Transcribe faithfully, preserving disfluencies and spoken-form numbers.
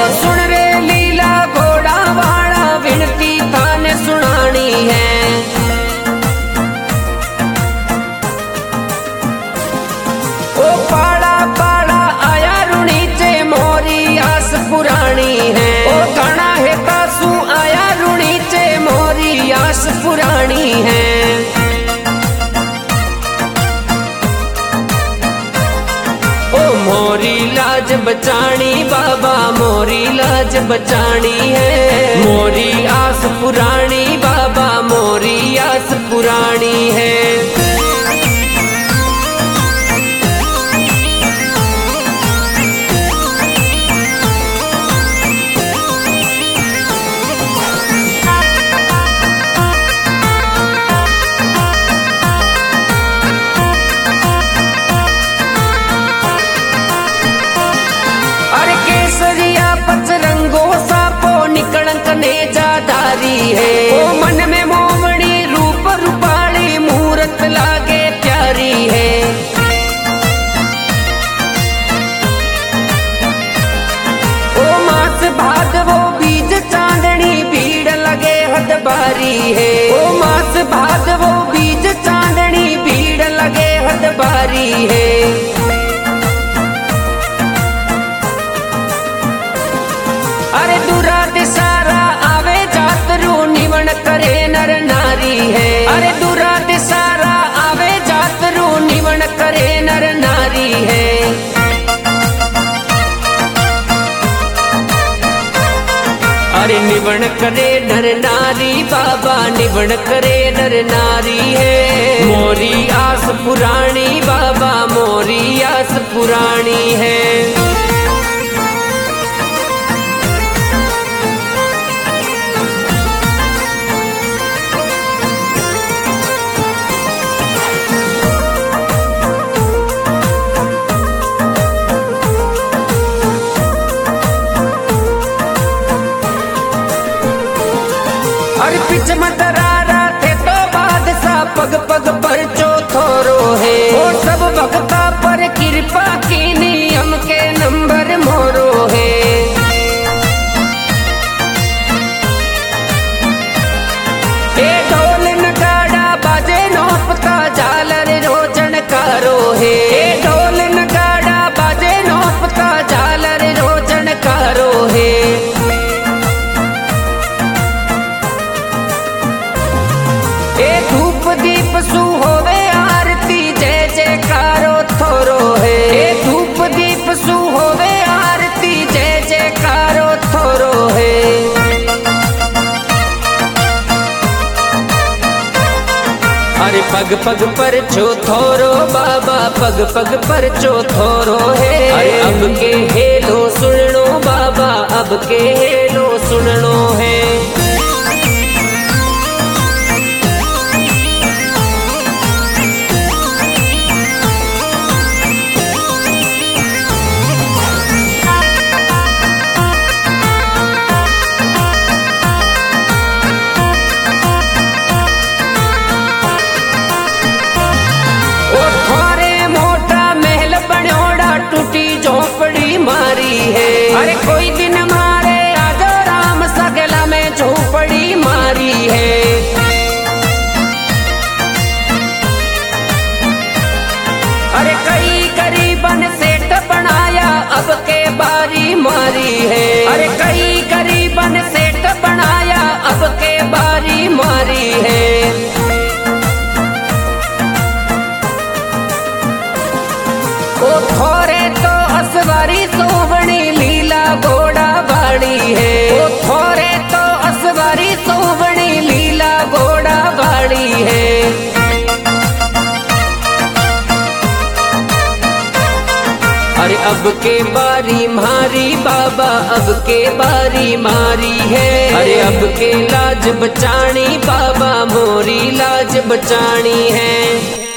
सुन रे लीला घोड़ा वाला विनती थाने सुनानी है। ओ पाड़ा पाड़ा आया रुणीचे मोरी आस पुरानी है। ओ घना है कासू आया रुणीचे मोरी आस पुरानी है। मोरी लाज बचानी बाबा मोरी लाज बचानी है। मोरी आस पुरानी बाबा मोरी आस पुरानी है। पचरंगो सापो निकलंक ने जाधारी है। ओ मन में मोमणी रूप रूपाली मूरत लागे प्यारी है। ओ मास भादवो बीज चांदनी भीड़ लगे हद बारी है। ओ मास भादवो बीज चांदनी भीड़ लगे हद बारी है। अरे दुरात सारा आवे जातरू निवण करे नर नारी है। अरे दुरात सारा आवे जातरू निवण करे नर नारी है। अरे निवण करे नर नारी बाबा निवण करे नर नारी है। मोरी आस पुरानी बाबा मोरी आस पुरानी है। अरे पिछ मतरारा थे तो बादशाह पग पग पर चौथोरो है। और सब भक्ता पर कृपा की नियम के नंबर मोरो है। ए ढोल नगाड़ा बाजे नौपता झालर रोजन कारो है। ए ढोल नगाड़ा बाजे नौपता झालर रोजन कारो है। धूप दीप सु होवे आरती जय जयकारो थोरो है। ए धूप दीप सु होवे आरती जय जयकारो थोरो है। अरे पग पग पर चौथोरो बाबा पग पग पर चौथोरो है। अरे अब के हेलो सुननो बाबा अब के हेलो सुननो है। झोपड़ी मारी है। अरे कोई दिन मारे आजो राम सगला में झोपड़ी मारी है। अरे कई गरीबन सेठ बनाया अब के बारी मारी है। अरे कई गरीबन सेठ बनाया अब के बारी मारी है। ओ थोरे तो असवारी सोवणी लीला घोड़ा वाली है। ओ थोरे तो असवारी सोवणी लीला घोड़ा वाली है। अरे अब के बारी मारी बाबा अब के बारी मारी है। अरे अब के लाज बचानी बाबा मोरी लाज बचानी है।